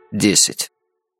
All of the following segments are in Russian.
10.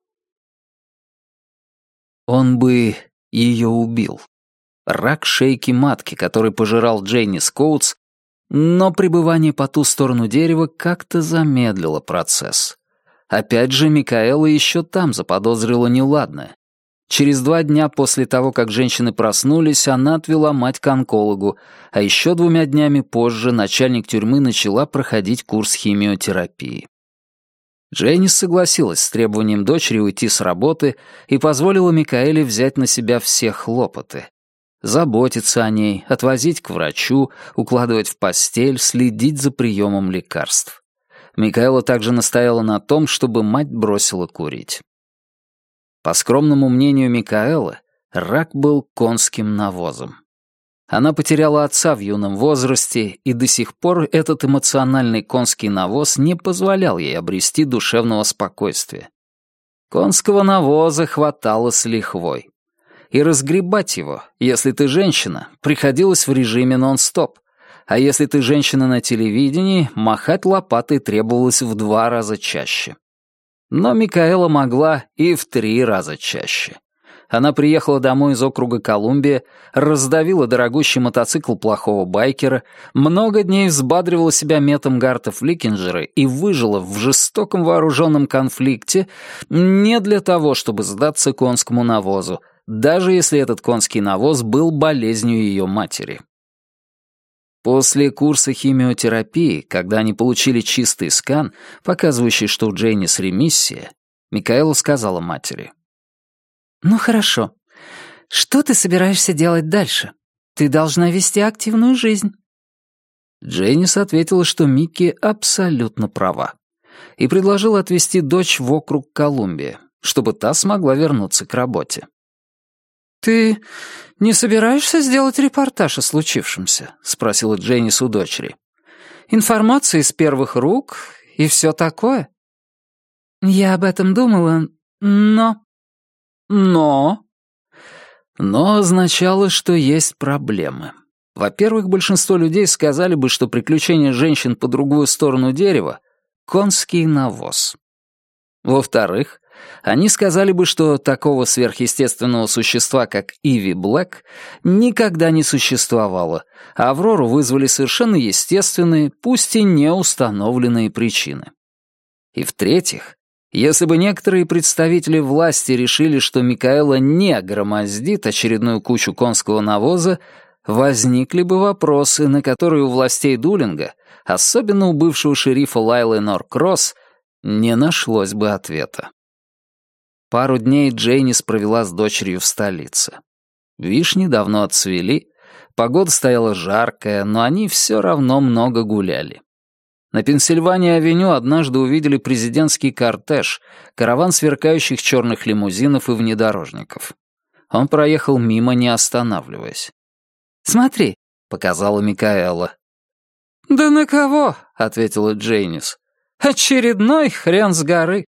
Он бы ее убил. Рак шейки матки, который пожирал Джейнис Коутс, но пребывание по ту сторону дерева как-то замедлило процесс. Опять же, Микаэла еще там заподозрила неладное. Через 2 дня после того, как женщины проснулись, она отвела мать к онкологу, а еще 2 днями позже начальник тюрьмы начала проходить курс химиотерапии. Джейнис согласилась с требованием дочери уйти с работы и позволила Микаэле взять на себя все хлопоты. Заботиться о ней, отвозить к врачу, укладывать в постель, следить за приемом лекарств. Микаэла также настояла на том, чтобы мать бросила курить. По скромному мнению Микаэлы, рак был конским навозом. Она потеряла отца в юном возрасте, и до сих пор этот эмоциональный конский навоз не позволял ей обрести душевного спокойствия. Конского навоза хватало с лихвой. И разгребать его, если ты женщина, приходилось в режиме нон-стоп, а если ты женщина на телевидении, махать лопатой требовалось в 2 раза чаще. Но Микаэла могла и в 3 раза чаще. Она приехала домой из округа Колумбия, раздавила дорогущий мотоцикл плохого байкера, много дней взбадривала себя метом Гарта-Фликинджера и выжила в жестоком вооруженном конфликте не для того, чтобы сдаться конскому навозу, даже если этот конский навоз был болезнью ее матери. После курса химиотерапии, когда они получили чистый скан, показывающий, что у Джейнис ремиссия, Микаэла сказала матери: «Ну хорошо. Что ты собираешься делать дальше? Ты должна вести активную жизнь». Джейнис ответила, что Микки абсолютно права, и предложила отвезти дочь в округ Колумбия, чтобы та смогла вернуться к работе. «Ты не собираешься сделать репортаж о случившемся?» — спросила Джейнис у дочери. «Информация из первых рук и все такое?» «Я об этом думала, но...» «Но...» «Но» означало, что есть проблемы. Во-первых, большинство людей сказали бы, что приключения женщин по другую сторону дерева — конский навоз. Во-вторых, они сказали бы, что такого сверхъестественного существа, как Иви Блэк, никогда не существовало, а Аврору вызвали совершенно естественные, пусть и не установленные причины. И в-третьих, если бы некоторые представители власти решили, что Микаэла не громоздит очередную кучу конского навоза, возникли бы вопросы, на которые у властей Дулинга, особенно у бывшего шерифа Лайлы Норкросс, не нашлось бы ответа. Пару дней Джейнис провела с дочерью в столице. Вишни давно отцвели, погода стояла жаркая, но они все равно много гуляли. На Пенсильвании-авеню однажды увидели президентский кортеж, караван сверкающих черных лимузинов и внедорожников. Он проехал мимо, не останавливаясь. «Смотри», — показала Микаэла. «Да на кого?» — ответила Джейнис. «Очередной хрен с горы».